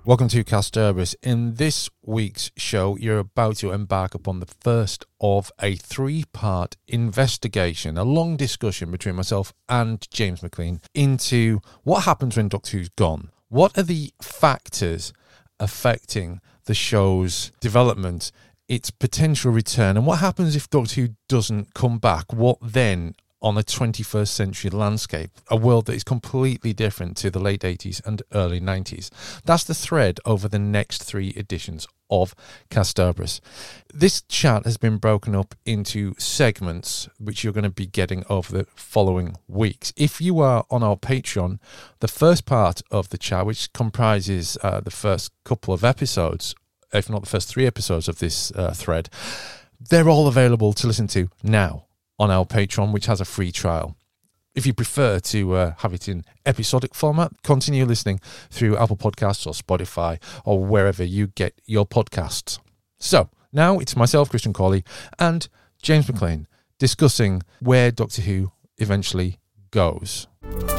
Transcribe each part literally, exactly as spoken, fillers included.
Welcome to Kasterborous. In this week's show, you're about to embark upon the first of a three-part investigation, a long discussion between myself and James McLean into what happens when Doctor Who's gone. What are the factors affecting the show's development, its potential return, and what happens if Doctor Who doesn't come back? What then on a twenty-first century landscape, a world that is completely different to the late eighties and early nineties? That's the thread over the next three editions of Kasterborous. This chat has been broken up into segments, which you're going to be getting over the following weeks. If you are on our Patreon, the first part of the chat, which comprises uh, the first couple of episodes, if not the first three episodes of this uh, thread, they're all available to listen to now on our Patreon, which has a free trial. If you prefer to uh, have it in episodic format, continue listening through Apple Podcasts or Spotify or wherever you get your podcasts. So now it's myself, Christian Cawley, and James McLean discussing where Doctor Who eventually goes.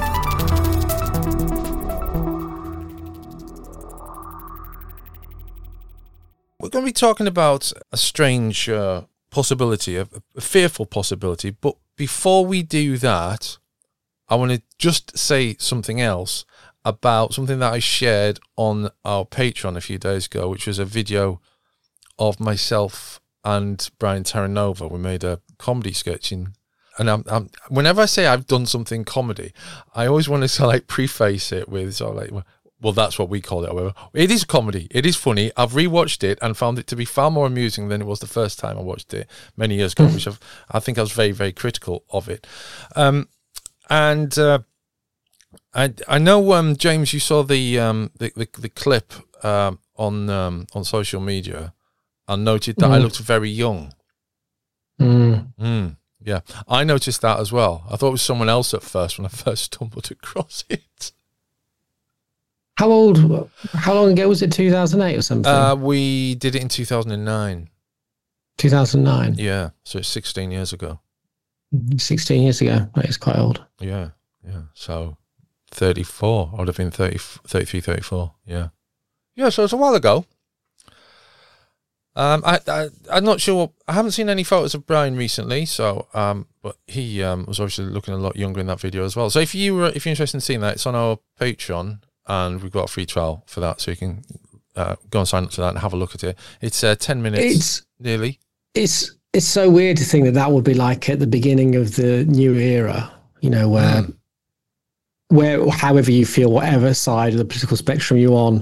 We're going to be talking about a strange uh, possibility, a, a fearful possibility, but before we do that, I want to just say something else about something that I shared on our Patreon a few days ago, which was a video of myself and Brian Terranova. We made a comedy sketch in, and I'm, I'm, whenever I say I've done something comedy, I always want to like preface it with sort of like, well, that's what we call it, however. It is comedy. It is funny. I've rewatched it and found it to be far more amusing than it was the first time I watched it many years ago, which I've, I think I was very, very critical of it. Um, and uh, I I know, um, James, you saw the um, the, the, the clip um, on um, on social media and noted that mm. I looked very young. Mm. Mm, yeah, I noticed that as well. I thought it was someone else at first when I first stumbled across it. How old, how long ago was it, two thousand eight or something? Uh, we did it in two thousand nine. two thousand nine? Yeah, so it's sixteen years ago. sixteen years ago, that is quite old. Yeah, yeah. So thirty-four, I would have been thirty, thirty-three, thirty-four, yeah. Yeah, so it's a while ago. Um, I, I, I'm not sure, I haven't seen any photos of Brian recently, so, um, but he um, was obviously looking a lot younger in that video as well. So if, you were, if you're interested in seeing that, it's on our Patreon. And we've got a free trial for that, so you can uh, go and sign up to that and have a look at it. It's uh, ten minutes, it's, nearly. It's it's so weird to think that that would be like at the beginning of the new era, you know, where, mm. where however you feel, whatever side of the political spectrum you're on,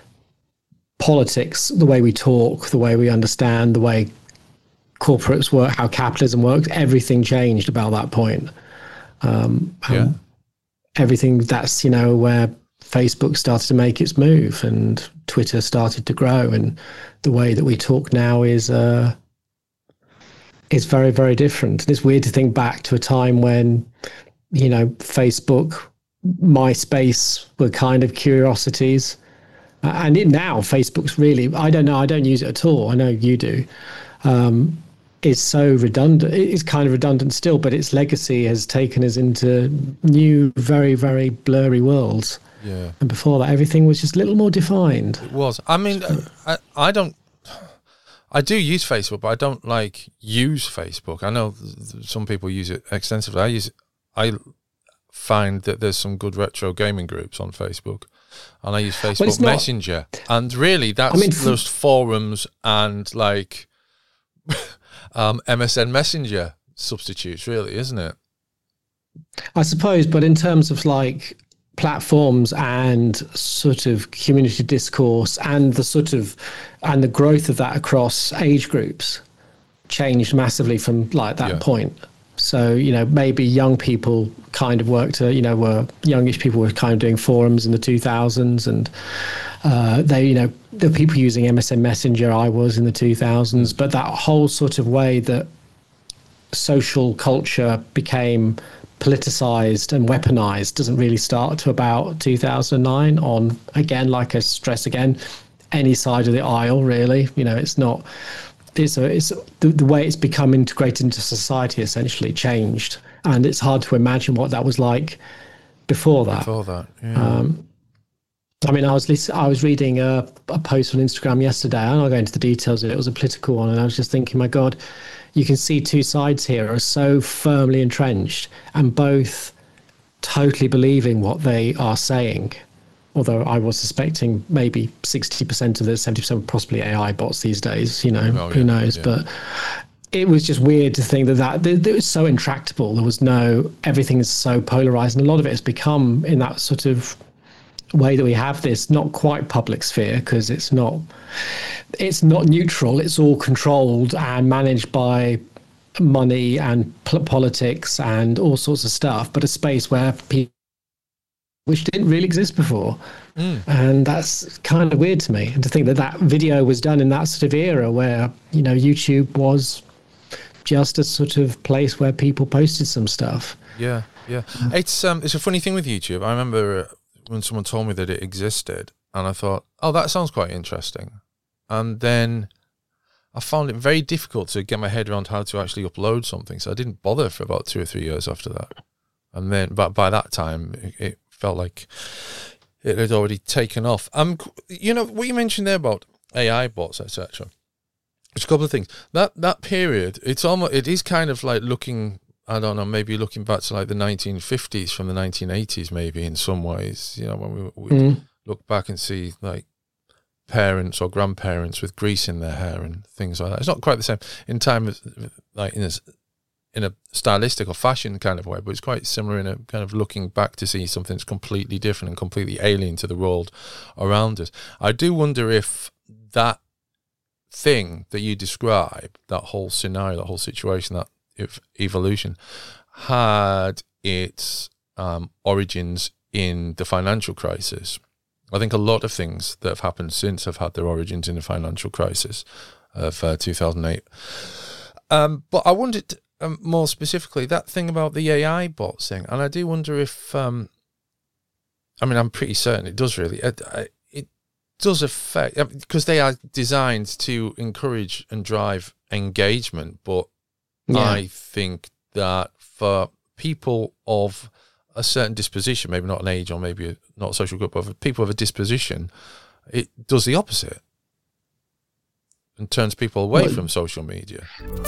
politics, the way we talk, the way we understand, the way corporates work, how capitalism works, everything changed about that point. Um, yeah. Everything that's, you know, where Facebook started to make its move and Twitter started to grow, and the way that we talk now is uh, is very, very different. And it's weird to think back to a time when, you know, Facebook, MySpace were kind of curiosities. Uh, and it, now Facebook's really, I don't know, I don't use it at all. I know you do. Um, it's so redundant. It's kind of redundant still, but its legacy has taken us into new, very, very blurry worlds. Yeah. And before that, everything was just a little more defined. It was. I mean, I, I don't, I do use Facebook, but I don't like use Facebook. I know some people use it extensively. I use, I find that there's some good retro gaming groups on Facebook, and I use Facebook well, not, Messenger. And really, that's I mean, just forums and like um, M S N Messenger substitutes, really, isn't it? I suppose, but in terms of like platforms and sort of community discourse and the sort of and the growth of that across age groups changed massively from like that yeah. point. So, you know, maybe young people kind of worked, uh, you know, were youngish people were kind of doing forums in the two thousands, and uh, they, you know, the people using M S N Messenger, I was in the two thousands, but that whole sort of way that social culture became politicized and weaponized doesn't really start to about two thousand nine on, again, like I stress again, any side of the aisle, really. You know, it's not, it's a, it's the, the way it's become integrated into society essentially changed. And it's hard to imagine what that was like before that. Before that, yeah. Um, I mean, I was lis- I was reading a, a post on Instagram yesterday. I'm not going into the details of it. It was a political one, and I was just thinking, my God, you can see two sides here are so firmly entrenched, and both totally believing what they are saying. Although I was suspecting maybe sixty percent of the seventy percent were possibly A I bots these days. You know, oh, who yeah, knows? Yeah. But it was just weird to think that that it was so intractable. There was no, everything is so polarized, and a lot of it has become in that sort of way that we have this not quite public sphere, because it's not it's not neutral. It's all controlled and managed by money and p- politics and all sorts of stuff, but a space where people, which didn't really exist before. Mm. And that's kind of weird to me. And to think that that video was done in that sort of era where, you know, YouTube was just a sort of place where people posted some stuff. Yeah, yeah. It's um, it's a funny thing with YouTube. I remember when someone told me that it existed, and I thought, oh, that sounds quite interesting. And then I found it very difficult to get my head around how to actually upload something. So I didn't bother for about two or three years after that. And then, but by that time, it, it felt like it had already taken off. Um, you know, what you mentioned there about A I bots, et cetera. There's a couple of things. That that period, it's almost, it is kind of like looking, I don't know, maybe looking back to like the nineteen fifties from the nineteen eighties, maybe in some ways. You know, when we, we mm. look back and see like parents or grandparents with grease in their hair and things like that. It's not quite the same in time as like in a in a stylistic or fashion kind of way, but it's quite similar in a kind of looking back to see something that's completely different and completely alien to the world around us. I do wonder if that thing that you describe, that whole scenario, that whole situation, that if evolution had its um, origins in the financial crisis. I think a lot of things that have happened since have had their origins in the financial crisis of uh, two thousand eight. Um, but I wondered um, more specifically that thing about the A I bots thing, and I do wonder if, um, I mean, I'm pretty certain it does really. It, it does affect, because they are designed to encourage and drive engagement, but yeah. I think that for people of a certain disposition, maybe not an age or maybe not a social group, but for people of a disposition, it does the opposite and turns people away well, from social media.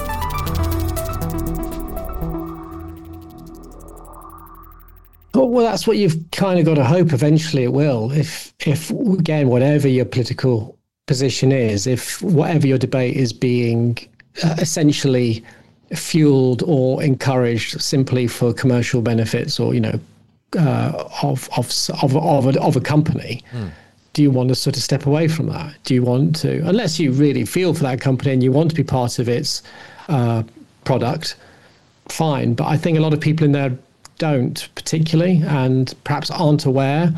Well, that's what you've kind of got to hope eventually it will. If, if again, whatever your political position is, if whatever your debate is being uh, essentially fueled or encouraged simply for commercial benefits, or you know, uh, of of of of a, of a company, mm. do you want to sort of step away from that? Do you want to, unless you really feel for that company and you want to be part of its uh, product, fine. But I think a lot of people in there don't particularly, and perhaps aren't aware,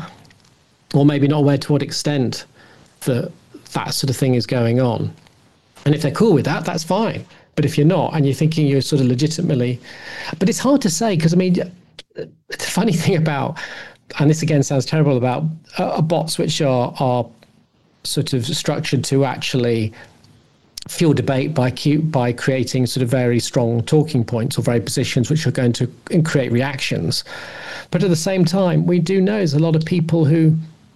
or maybe not aware to what extent that that sort of thing is going on. And if they're cool with that, that's fine. But if you're not, and you're thinking you're sort of legitimately, but it's hard to say, because I mean, the funny thing about, and this again sounds terrible, about uh, bots which are are sort of structured to actually fuel debate by by creating sort of very strong talking points or very positions which are going to create reactions. But at the same time, we do know there's a lot of people who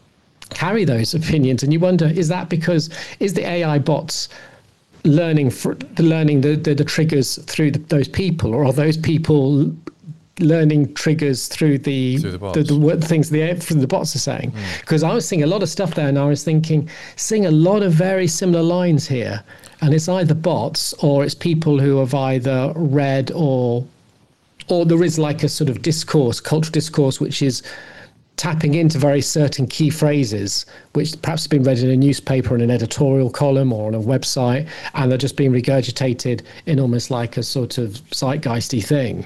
carry those opinions, and you wonder, is that because, is the A I bots learning for learning the, the, the triggers through the, those people, or are those people learning triggers through the through the, the, the, the things the the bots are saying? Because mm. I was seeing a lot of stuff there, and I was thinking, seeing a lot of very similar lines here, and it's either bots or it's people who have either read or or there is like a sort of discourse, cultural discourse, which is tapping into very certain key phrases, which perhaps have been read in a newspaper, in an editorial column or on a website, and they're just being regurgitated in almost like a sort of zeitgeisty thing.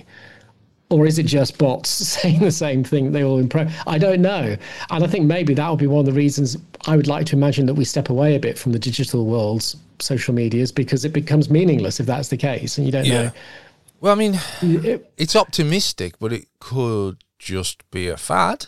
Or is it just bots saying the same thing they all impress? I don't know. And I think maybe that would be one of the reasons I would like to imagine that we step away a bit from the digital world's social medias, because it becomes meaningless if that's the case, and you don't yeah. know. Well, I mean, it, it's optimistic, but it could just be a fad.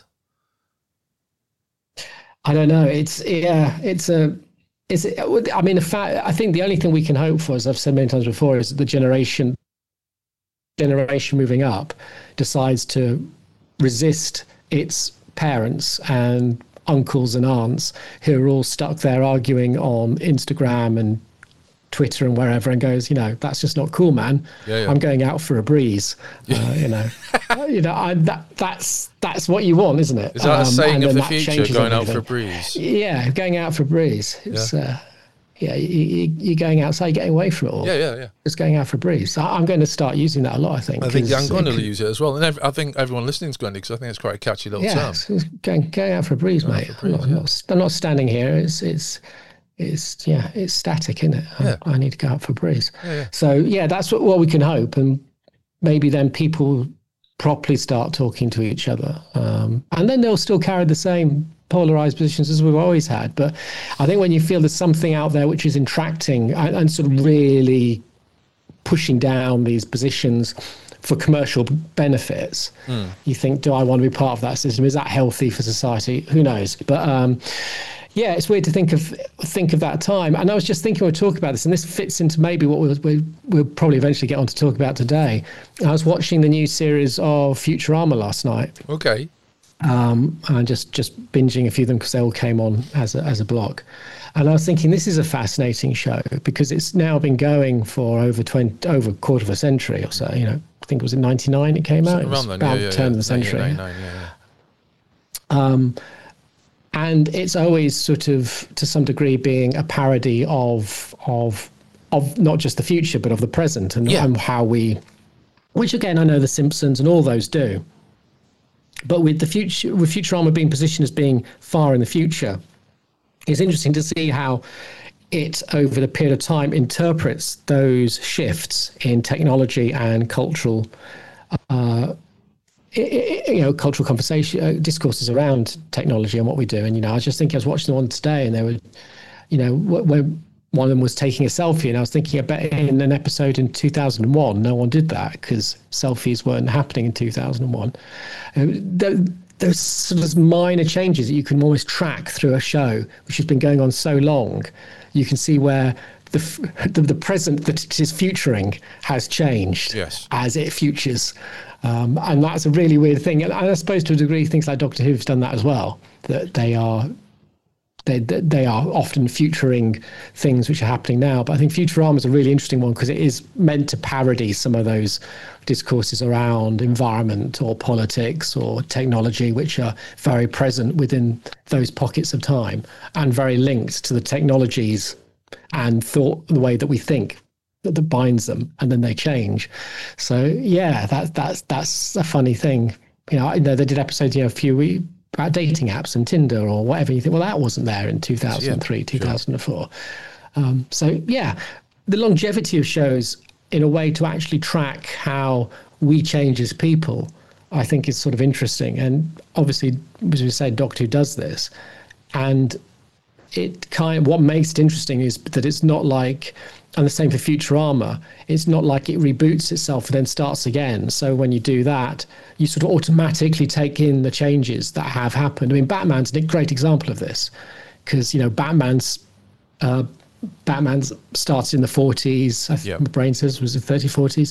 I don't know. It's yeah. It's a. It's. I mean, in fact, I think the only thing we can hope for, as I've said many times before, is that the generation, generation moving up, decides to resist its parents and uncles and aunts who are all stuck there arguing on Instagram and Twitter and wherever, and goes, you know, that's just not cool, man. Yeah, yeah. I'm going out for a breeze. Uh, you know, you know, I, that that's that's what you want, isn't it? Is that a Um, saying and of then the that future? changes Going out everything. for a breeze. Yeah, going out for a breeze. It's, Yeah. uh, yeah, you, you, you're going outside, getting away from it all. Yeah, yeah, yeah. Just going out for a breeze. So I'm going to start using that a lot, I think. I think 'cause I'm going to it could- use it as well, and ev- I think everyone listening is going to, because I think it's quite a catchy little Yeah, term. it's- it's going going out for a breeze, Going out mate. for a breeze, I'm, not, yeah. I'm, not, I'm not standing here. It's it's it's yeah, it's static, isn't it? I, Yeah. I need to go out for a breeze. Yeah, yeah. So yeah, that's what, what we can hope, and maybe then people properly start talking to each other, um, and then they'll still carry the same polarized positions as we've always had. But I think when you feel there's something out there which is intracting and, and sort of really pushing down these positions for commercial benefits, Mm. you think, do I want to be part of that system? Is that healthy for society? Who knows? But um, yeah, it's weird to think of think of that time. And I was just thinking we'll talk about this, and this fits into maybe what we'll, we'll, we'll probably eventually get on to talk about today. I was watching the new series of Futurama last night, Okay. um, and just just binging a few of them because they all came on as a, as a block. And I was thinking, this is a fascinating show because it's now been going for over twenty, over a quarter of a century or so. You know, I think it was in ninety-nine it came out. It was Around then, about yeah, yeah, the turn yeah. of the century. ninety-nine, yeah, yeah. Um, and it's always sort of, to some degree, being a parody of of of not just the future but of the present, and, Yeah. and how we, which again I know The Simpsons and all those do. But with the future, with Futurama being positioned as being far in the future, it's interesting to see how it, over the period of time, interprets those shifts in technology and cultural, uh, i- i- you know, cultural conversation, uh, discourses around technology and what we do. And, you know, I was just thinking, I was watching the one today, and they were, you know, wh- when one of them was taking a selfie, and I was thinking, I bet in an episode in two thousand one, no one did that because selfies weren't happening in two thousand one. Uh, th- There's sort of minor changes that you can almost track through a show, which has been going on so long. You can see where the f- the, the present that it is futuring has changed Yes. as it futures. Um, and that's a really weird thing. And I suppose to a degree, things like Doctor Who've done that as well, that they are they they are often futuring things which are happening now. But I think Futurama is a really interesting one because it is meant to parody some of those discourses around environment or politics or technology, which are very present within those pockets of time and very linked to the technologies and thought, the way that we think that, that binds them, and then they change. So yeah, that that's that's a funny thing. You know, I know they did episodes, you know, a few weeks about dating apps and Tinder or whatever. You think, well, that wasn't there in two thousand three, Yeah, two thousand four. Um, so yeah, the longevity of shows in a way to actually track how we change as people, I think is sort of interesting. And obviously, as we said, Doctor Who does this. And it kind of, what makes it interesting is that it's not like, and the same for Futurama, it's not like it reboots itself and then starts again. So when you do that, you sort of automatically take in the changes that have happened. I mean, Batman's a great example of this because, you know, Batman's uh, Batman's started in the forties. I think Yep. my brain says was the thirties, forties,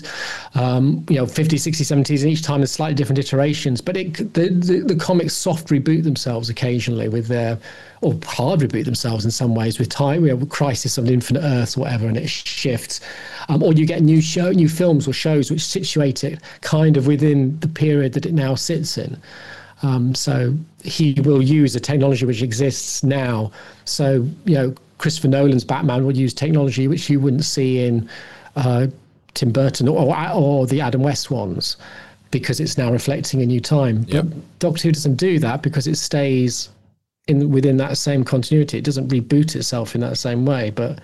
um, you know, fifties, sixties, seventies, and each time there's slightly different iterations. But it, the, the the comics soft reboot themselves occasionally with their, or hard reboot themselves in some ways with time, you know, Crisis on Infinite Earths or whatever, and it shifts. Um, or you get new show, new films or shows which situate it kind of within the period that it now sits in. Um, so he will use a technology which exists now. So, you know, Christopher Nolan's Batman will use technology which you wouldn't see in uh, Tim Burton or, or the Adam West ones because it's now reflecting a new time. Yep. But Doctor Who doesn't do that because it stays in within that same continuity. It doesn't reboot itself in that same way, but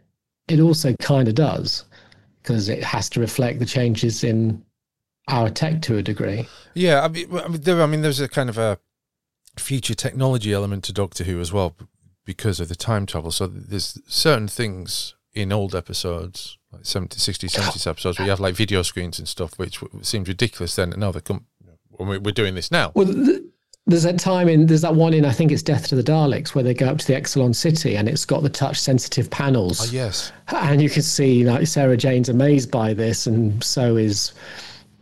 it also kind of does because it has to reflect the changes in our tech to a degree. Yeah, I mean, I mean, there, I mean, there's a kind of a future technology element to Doctor Who as well because of the time travel. So there's certain things in old episodes, like seventies, sixties, seventies episodes, where you have like video screens and stuff, which seems ridiculous then. No, they come when we're doing this now. Well, th- there's that time in, there's that one in, I think it's Death to the Daleks, where they go up to the Exelon City and it's got the touch sensitive panels. Oh, yes. And you can see like Sarah Jane's amazed by this, and so is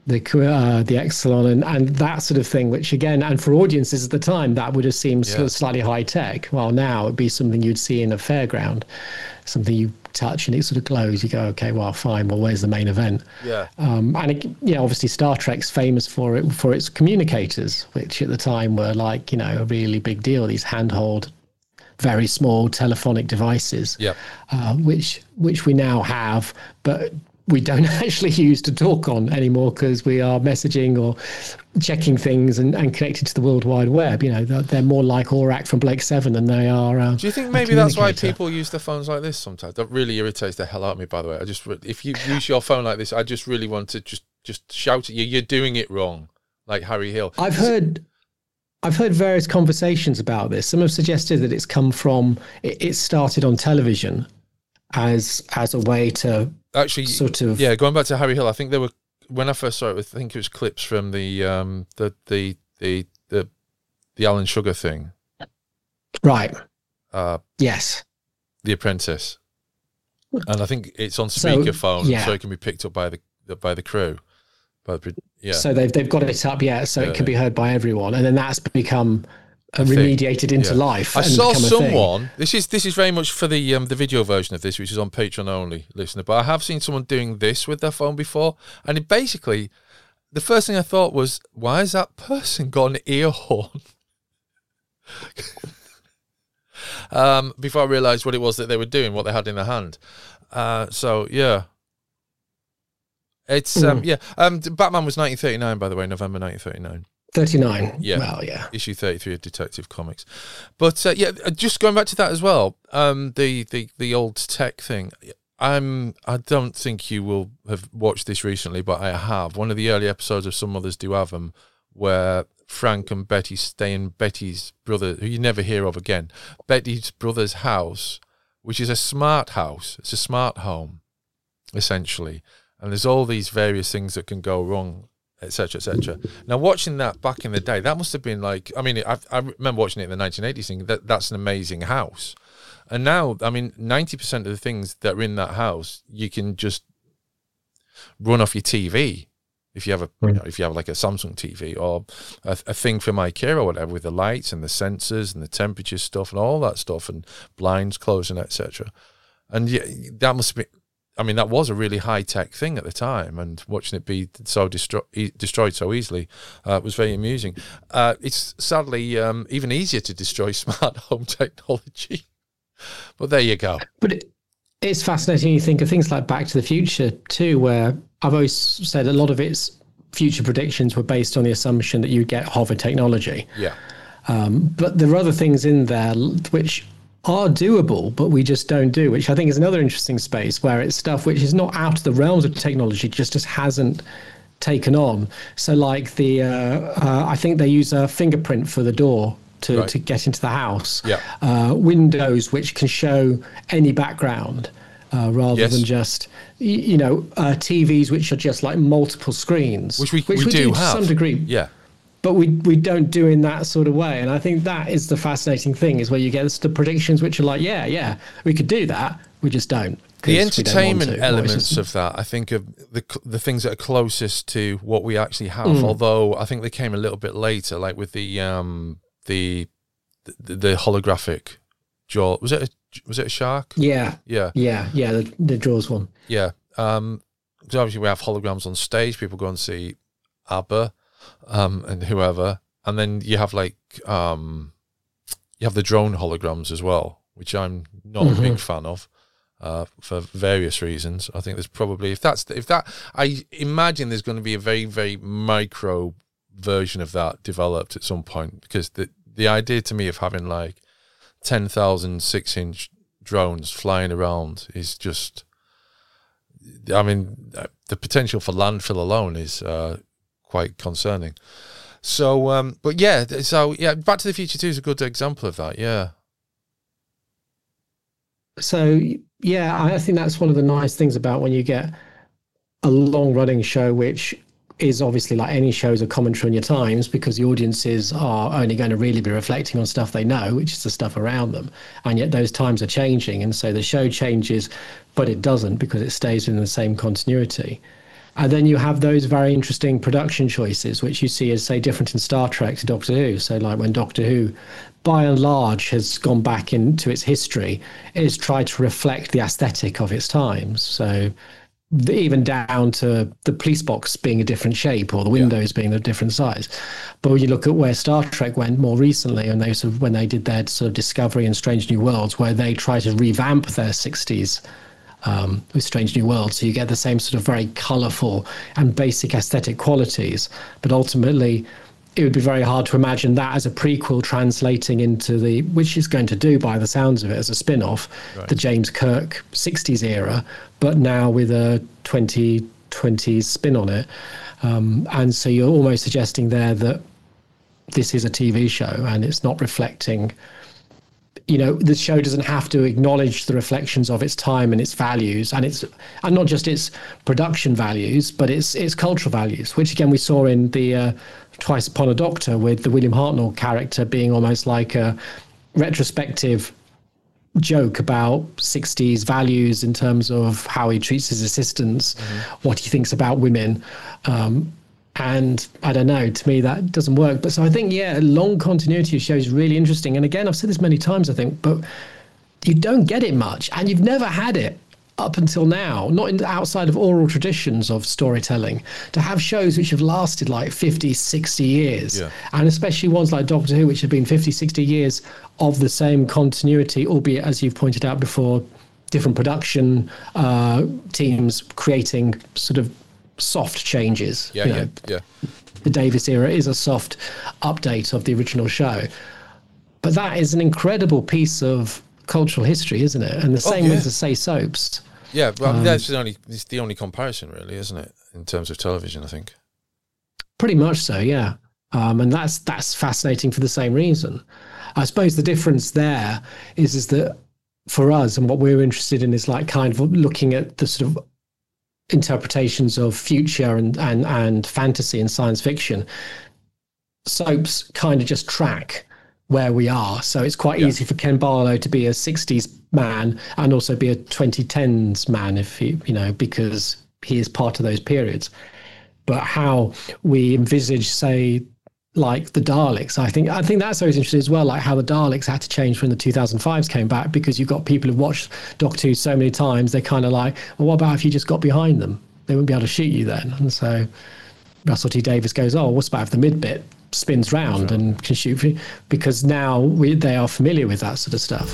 the uh, the Exelon and, and that sort of thing, which again, and for audiences at the time, that would have seemed sort Yeah. of slightly high tech. Well, now it'd be something you'd see in a fairground, something you touch and it sort of glows. You go, okay, well, fine. Well, where's the main event? Yeah. Um, and it, yeah, obviously Star Trek's famous for it for its communicators, which at the time were like, you know, a really big deal. These handheld, very small telephonic devices, Yeah. uh, which which we now have, but we don't actually use to talk on anymore because we are messaging or checking things and, and connected to the World Wide Web. You know, they're, they're more like Aurak from Blake Seven than they are. Uh, Do you think maybe that's why people use their phones like this sometimes? That really irritates the hell out of me, by the way. I just, if you use your phone like this, I just really want to just, just shout at you. You're doing it wrong, like Harry Hill. I've heard... I've heard various conversations about this. Some have suggested that it's come from, it, it started on television as as a way to Actually, sort of... Yeah, going back to Harry Hill, I think there were, when I first saw it, I think it was clips from the um, the, the the the the Alan Sugar thing. Right. Uh, yes. The Apprentice. And I think it's on So, speakerphone, yeah. so it can be picked up by the by the crew. By the, yeah. So they've they've got it up, yeah, so Yeah, it can be yeah. heard by everyone, and then that's become uh, A thing. remediated into Yeah. life. I and saw become a thing. someone. This is this is very much for the um, the video version of this, which is on Patreon only, listener. But I have seen someone doing this with their phone before, and it basically, the first thing I thought was, why has that person got an ear horn? um, before I realised what it was that they were doing, what they had in their hand. Uh, so yeah. It's um, Mm. yeah. Um, Batman was nineteen thirty-nine, by the way, November nineteen thirty-nine. thirty-nine. Yeah. Well, yeah. Issue thirty-three of Detective Comics. But uh, yeah, uh, just going back to that as well, um, the, the, the old tech thing. I'm, I don't think you will have watched this recently, but I have. One of the early episodes of Some Others Do Have Them, where Frank and Betty stay in Betty's brother, who you never hear of again, Betty's brother's house, which is a smart house. It's a smart home, essentially. And there's all these various things that can go wrong, et cetera, et cetera. Now, watching that back in the day, that must have been like, I mean, I, I remember watching it in the nineteen eighties thinking that that's an amazing house. And now, I mean, ninety percent of the things that are in that house, you can just run off your T V. If you have a, you know, if you have like a Samsung T V or a, a thing from IKEA or whatever with the lights and the sensors and the temperature stuff and all that stuff and blinds closing, et cetera. And yeah, that must be, I mean, that was a really high-tech thing at the time, and watching it be so destro- e- destroyed so easily uh, was very amusing. Uh, it's sadly um, even easier to destroy smart home technology. But there you go. But it, it's fascinating. You think of things like Back to the Future too, where I've always said a lot of its future predictions were based on the assumption that you'd get hover technology. Yeah. Um, but there are other things in there which are doable, but we just don't do, which I think is another interesting space where it's stuff which is not out of the realms of technology, just just hasn't taken on. So like the, uh, uh, I think they use a fingerprint for the door to, Right. to get into the house. Yeah. Uh, windows which can show any background uh, rather Yes. than just, y- you know, uh, T Vs which are just like multiple screens. Which we, we, do, to have. some degree. Yeah. But we we don't do in that sort of way. And I think that is the fascinating thing, is where you get the predictions which are like, yeah, yeah, we could do that. We just don't. The 'cause we don't want entertainment to. Or it's elements just- of that, I think, are the the things that are closest to what we actually have. Mm. Although I think they came a little bit later, like with the um the the, the holographic jaw. Was it a, was it a shark? Yeah, Yeah, yeah, yeah, the, the Jaws one. yeah. Um, because obviously we have holograms on stage. People go and see ABBA, um, and whoever, and then you have like um, you have the drone holograms as well, which I'm not Mhm. a big fan of. Uh, for various reasons, I think there's probably if that's if that I imagine there's going to be a very very micro version of that developed at some point, because the the idea to me of having like ten thousand six inch drones flying around is just, I mean, the potential for landfill alone is uh, quite concerning. So, um, but yeah, so yeah, Back to the Future two is a good example of that. Yeah. So yeah, I think that's one of the nice things about when you get a long running show, which is obviously like any show is a commentary on your times, because the audiences are only going to really be reflecting on stuff they know, which is the stuff around them. And yet those times are changing. And so the show changes, but it doesn't, because it stays within the same continuity. And then you have those very interesting production choices, which you see as, say, different in Star Trek to Doctor Who. So like when Doctor Who, by and large, has gone back into its history, it has tried to reflect the aesthetic of its times. So even down to the police box being a different shape or the windows yeah. being a different size. But when you look at where Star Trek went more recently, and they sort of, when they did their sort of Discovery and Strange New Worlds, where they try to revamp their sixties um, with Strange New Worlds, so you get the same sort of very colourful and basic aesthetic qualities. But ultimately, it would be very hard to imagine that as a prequel translating into the, which is going to do by the sounds of it as a spin-off, right. the James Kirk sixties era, but now with a twenty twenties spin on it. Um, and so you're almost suggesting there that this is a T V show and it's not reflecting, you know, the show doesn't have to acknowledge the reflections of its time and its values, and it's, and not just its production values, but its its cultural values, which again we saw in the uh, Twice Upon a Doctor, with the William Hartnell character being almost like a retrospective joke about sixties values in terms of how he treats his assistants, mm-hmm. what he thinks about women. Um, and I don't know, to me that doesn't work. But so I think, yeah, long continuity of shows is really interesting. And again, I've said this many times, I think, but you don't get it much, and you've never had it up until now, not in, outside of oral traditions of storytelling, to have shows which have lasted like fifty, sixty years, yeah. and especially ones like Doctor Who, which have been fifty, sixty years of the same continuity, albeit, as you've pointed out before, different production uh, teams creating sort of soft changes. Yeah, you yeah, know, yeah. The Davis era is a soft update of the original show. But that is an incredible piece of cultural history, isn't it? And the same oh, yeah. with the Say soaps. Yeah, well, um, that's the only it's the only comparison, really, isn't it, in terms of television? I think. Pretty much so, yeah. Um, and that's that's fascinating for the same reason. I suppose the difference there is is that for us, and what we're interested in is like kind of looking at the sort of interpretations of future and and and fantasy and science fiction. Soaps kind of just track where we are, so it's quite yeah. easy for Ken Barlow to be a sixties man and also be a twenty tens man, if he, you know, because he is part of those periods. But how we envisage, say, like the Daleks, I think I think that's always interesting as well, like how the Daleks had to change when the two thousand fives came back, because you've got people who've watched Doctor Who so many times, they're kind of like, well, what about if you just got behind them? They wouldn't be able to shoot you then. And so Russell T Davies goes, oh, what's about if the mid bit spins round sure. and can shoot for you? Because now we, they are familiar with that sort of stuff.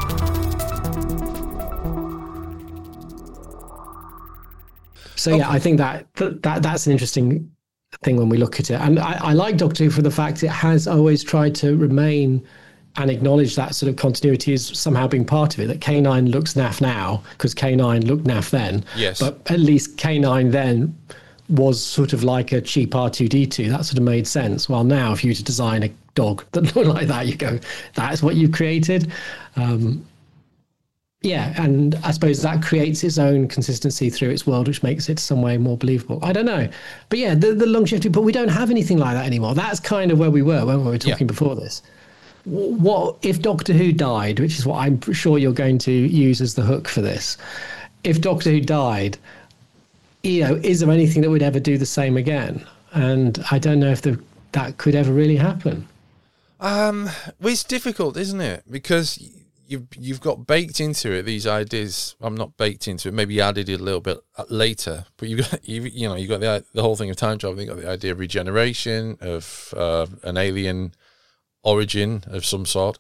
So yeah, okay. I think that, that that's an interesting thing when we look at it. And I, I like Doctor Who for the fact it has always tried to remain and acknowledge that sort of continuity as somehow being part of it, that K nine looks naff now because K nine looked naff then. Yes. But at least K nine then was sort of like a cheap R two D two. That sort of made sense. Well, now if you were to design a dog that looked like that, you go, that's what you've created. Um, yeah, and I suppose that creates its own consistency through its world, which makes it some way more believable. I don't know. But yeah, the, the longevity, but we don't have anything like that anymore. That's kind of where we were when we were talking yeah. before this. What if Doctor Who died, which is what I'm sure you're going to use as the hook for this. If Doctor Who died, you know, is there anything that would ever do the same again? And I don't know if the, that could ever really happen. Um, well, it's difficult, isn't it? Because you've you've got baked into it these ideas. I'm not baked into it. Maybe added it a little bit later. But you got you you know you got the the whole thing of time travel. You got the idea of regeneration, of uh, an alien origin of some sort,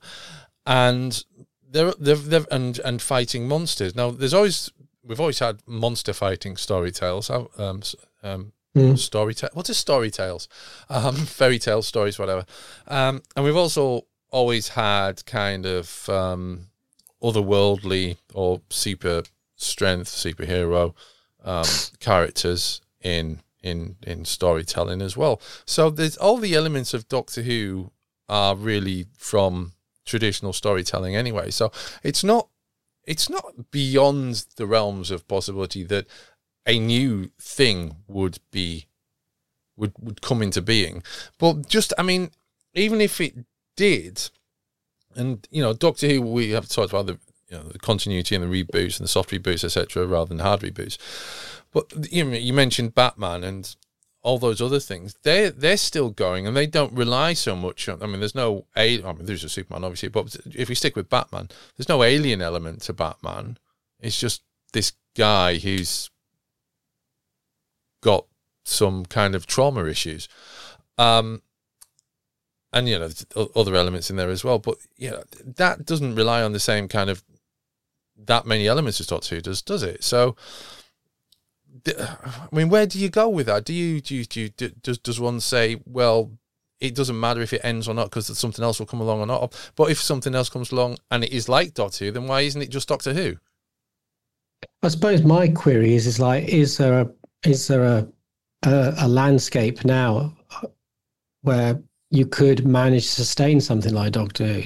and they're, they're, they're and and fighting monsters. Now, there's always we've always had monster fighting story tales. Um, um, mm. story ta- what is story tales? Um, fairy tale stories, whatever. Um, and we've also always had kind of um, otherworldly or super strength, superhero um, characters in in in storytelling as well. So there's all the elements of Doctor Who are really from traditional storytelling anyway. So it's not it's not beyond the realms of possibility that a new thing would be would would come into being. But just I mean, even if it did, and you know, Doctor Who, we have talked about the you know, the continuity and the reboots and the soft reboots, et cetera, rather than hard reboots. But you know, you mentioned Batman and all those other things. They they're still going, and they don't rely so much on. I mean, there's no I mean, there's a Superman, obviously, but if we stick with Batman, there's no alien element to Batman. It's just this guy who's got some kind of trauma issues. Um, and, you know, there's other elements in there as well. But, you know, that doesn't rely on the same kind of, that many elements as Doctor Who does, does it? So, I mean, where do you go with that? Do you, do you, do you, does, does one say, well, it doesn't matter if it ends or not because something else will come along or not? But if something else comes along and it is like Doctor Who, then why isn't it just Doctor Who? I suppose my query is, is like, is there a, is there a, a, a landscape now where you could manage to sustain something like Doctor Who?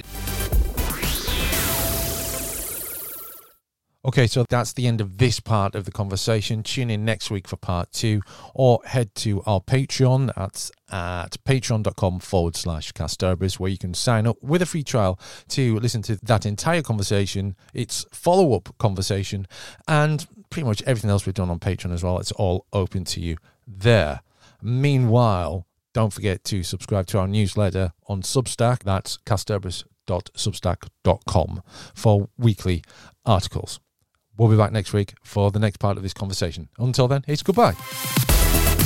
Okay, so that's the end of this part of the conversation. Tune in next week for part two, or head to our Patreon at, at patreon.com forward slash Kasterborous, where you can sign up with a free trial to listen to that entire conversation, its follow-up conversation, and pretty much everything else we've done on Patreon as well. It's all open to you there. Meanwhile, don't forget to subscribe to our newsletter on Substack. That's kasterborous dot substack dot com for weekly articles. We'll be back next week for the next part of this conversation. Until then, it's goodbye.